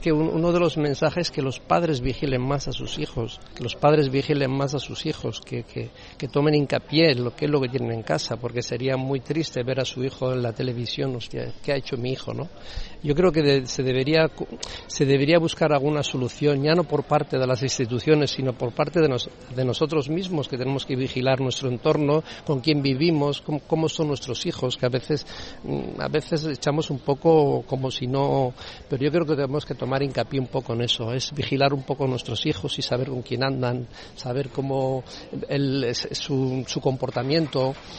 Que uno de los mensajes es que los padres vigilen más a sus hijos, que tomen hincapié en lo que es lo que tienen en casa, porque sería muy triste ver a su hijo en la televisión, hostia, ¿qué ha hecho mi hijo, no? Yo creo que se debería buscar alguna solución, ya no por parte de las instituciones, sino por parte de nosotros mismos, que tenemos que vigilar nuestro entorno, con quién vivimos, cómo son nuestros hijos, que a veces echamos un poco como si no, pero yo creo que tenemos que tomar hincapié un poco en eso, es vigilar un poco a nuestros hijos y saber con quién andan, saber cómo su comportamiento,